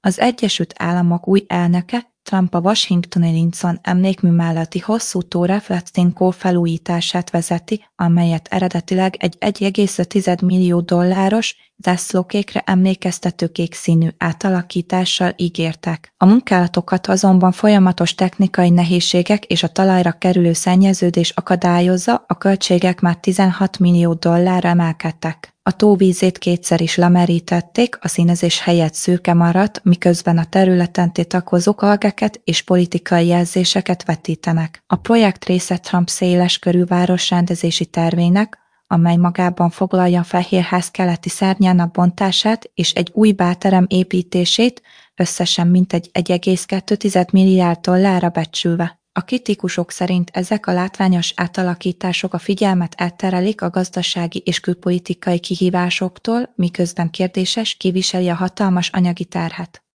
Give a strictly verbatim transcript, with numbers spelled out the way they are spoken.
Az Egyesült Államok új elnöke Trump a washingtoni Lincoln emlékmű melletti hosszú tó reflektínkó felújítását vezeti, amelyet eredetileg egy egy egész öt millió dolláros, zászlókékre emlékeztető kék színű átalakítással ígértek. A munkálatokat azonban folyamatos technikai nehézségek és a talajra kerülő szennyeződés akadályozza, a költségek már tizenhat millió dollárra emelkedtek. A tó vízét kétszer is lemerítették, a színezés helyett szürke maradt, miközben a területen tiltakozók algeket és politikai jelzéseket vetítenek. A projekt része Trump széleskörű városrendezési tervének, amely magában foglalja a Fehérház keleti szárnyának bontását és egy új bálterem építését, összesen mintegy egy egész kettő milliárd dollárra becsülve. A kritikusok szerint ezek a látványos átalakítások a figyelmet elterelik a gazdasági és külpolitikai kihívásoktól, miközben kérdéses, ki viseli a hatalmas anyagi terhet.